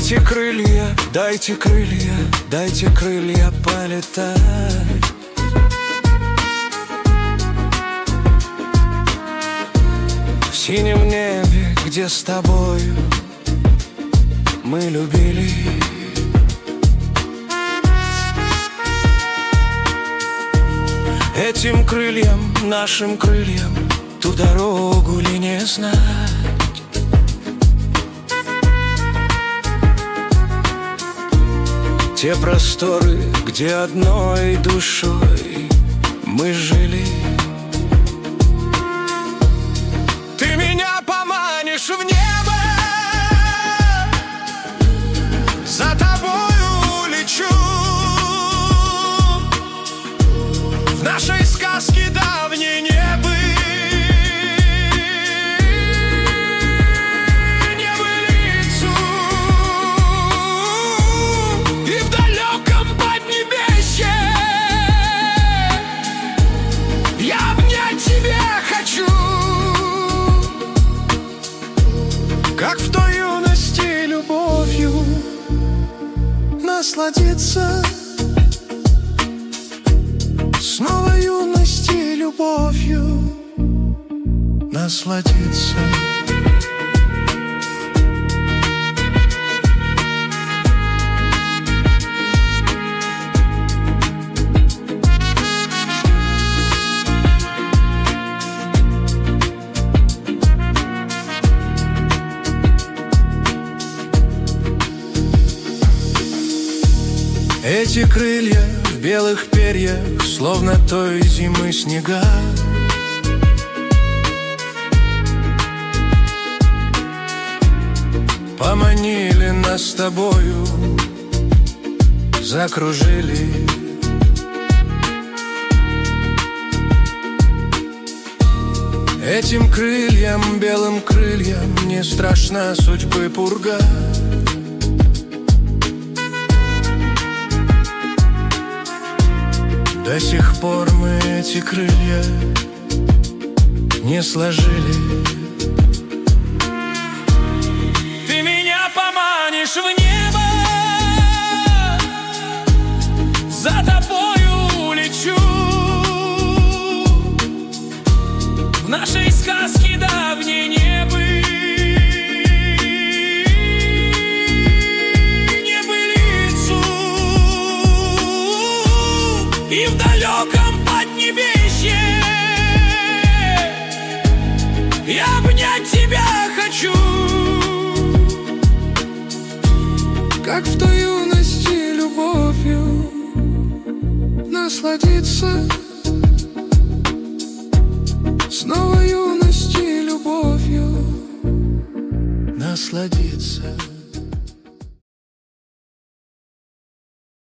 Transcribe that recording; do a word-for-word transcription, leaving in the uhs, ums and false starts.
Дайте крылья, дайте крылья, дайте крылья полетать. В синем небе, где с тобою мы любили. Этим крыльям, нашим крыльям, ту дорогу ли не знать? Те просторы, где одной душой мы жили. Ты меня поманишь в небо, за тобою лечу. В нашей сказке давней не было. Как в той юности любовью насладиться, снова юности любовью насладиться. Эти крылья в белых перьях, словно той зимы снега. Поманили нас с тобою, закружили. Этим крыльям, белым крыльям, не страшна судьбы пурга. До сих пор мы эти крылья не сложили. Ты меня поманишь в небо, за тобою лечу. В нашей сказке давней не было. И в далеком поднебесье я обнять тебя хочу. Как в той юности любовью насладиться.